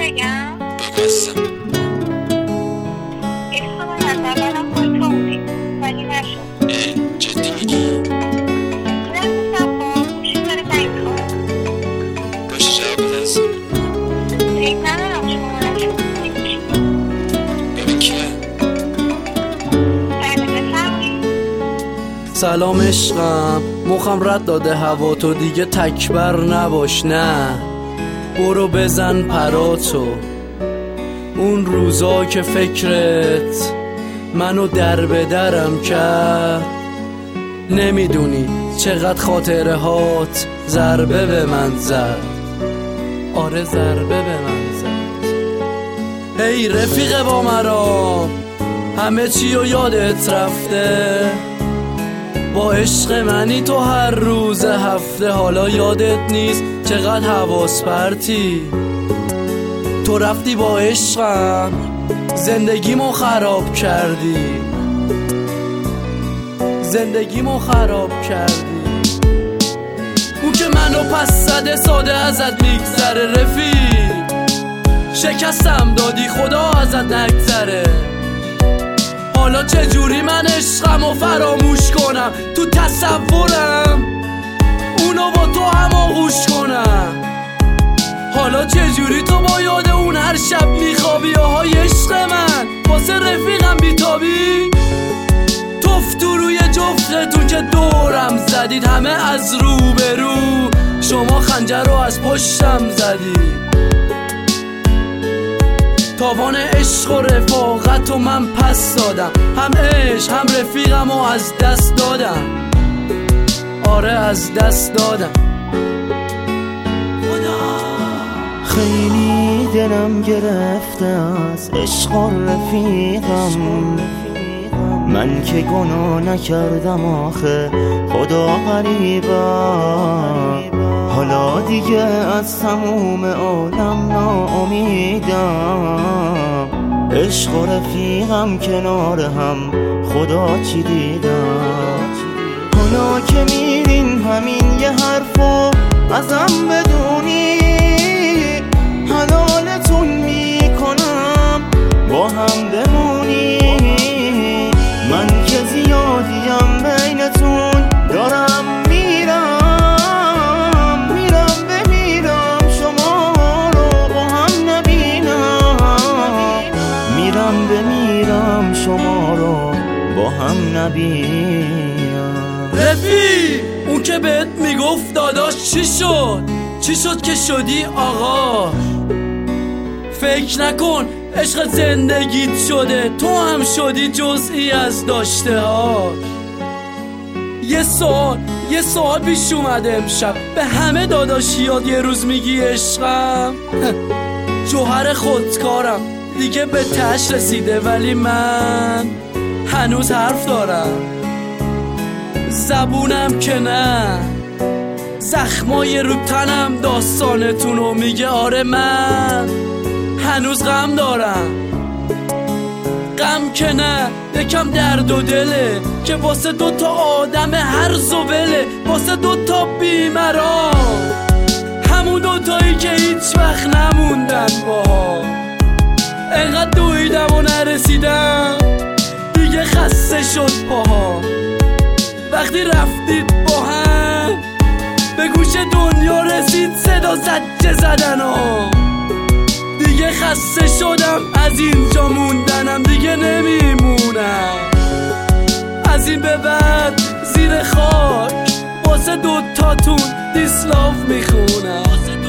بگم؟ بگستم عشق من از اولم با تو بودی ولی نشد. جدی میگی؟ لحظه صفا گوشی داره زنگ می‌خوره. باشه جواب بده هستم. فکر ندارم شما نشد. ببین کیه؟ بله بفرمایید. سلام عشقم، مخم رد داده هوا، تو دیگه تکبر نباش، نه برو بزن پراتو. اون روزا که فکرت منو در به درم کرد، نمیدونی چقدر خاطره هات ضربه به من زد. آره ضربه به من زد. هی رفیق با مرا همه چی و یادت رفته، با عشق منی تو هر روز هفته. حالا یادت نیست چقدر حواس پرتی، تو رفتی با عشقم زندگیمو خراب کردی، زندگیمو خراب کردی. اون که منو پس زده ساده ازت میگذره، رفیق شکستم دادی خدا ازت نگذره. حالا چجوری من عشقمو فراموش کنم، تو تصورم اونو با تو هم آغوش کنم. حالا چجوری تو با یاد اون هر شب میخوابی؟ آهای عشق من واسه رفیقم بیتابی. توف تو روی جفتتون که دورم زدید، همه از رو به رو، شما خنجر رو از پشتم زدید. تاوان عشق و رفاقت و من پس دادم، هم عشق هم رفیقم و از دست دادم. آره از دست دادم. خیلی دلم گرفته از عشق و رفیقم، من که گناه نکردم آخه خدا غریبم. حالا دیگه از تموم عالم ناامیدم، عشق و رفیقم کنار هم خدا چی دیدم. حالا که میرین همین یه حرفو ازم بدونی، حلالتون میکنم با هم بمونی. من که زیادیم بینتون دارم میرم بمیرم، شما رو با هم نبینم. میرم بمیرم شما رو با هم نبینم. رفیق اون که بهت میگفت داداش چی شد؟ چی شد که شدی آقا؟ فکر نکن عشق زندگیت شده، تو هم شدی جزئی از داشته هاش. یه سوال پیش اومده امشب، به همه داداشیات یه روز میگی عشقم؟ جوهر خودکارم دیگه به تش رسیده، ولی من هنوز حرف دارم. زبونم که نه، زخمای رو تنم داستانتونو میگه. آره من هنوز غم دارم، غم که نه یکم درد و دله که واسه دوتا آدم هر زبله، واسه دوتا بیمران، همون دوتایی که هیچ وقت نموندن باها. انقدر دویدم و نرسیدم دیگه خسته شد پاها. وقتی رفتید با هم به گوش دنیا رسید صدا زجه زدنم، دیگه خسته شدم از اینجا موندنم، دیگه نمیمونم. از این به بعد زیر خاک واسه دوتاتون دیسلاف میخونم.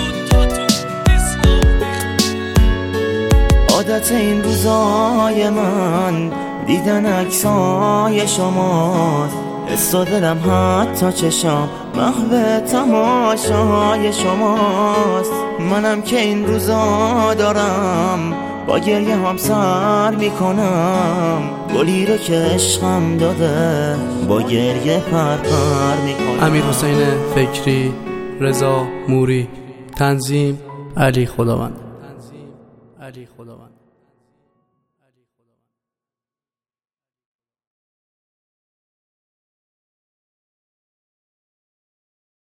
عادت این روزای من دیدن عکسای شماست، حس و دلم حتی چشام محو تماشای شماست. منم که این روزا دارم با گریه هم سر میکنم، گلی رو که عشقم داده با گریه پر میکنم. امیرحسین فکری، رضا موری، تنظیم علی خداوند.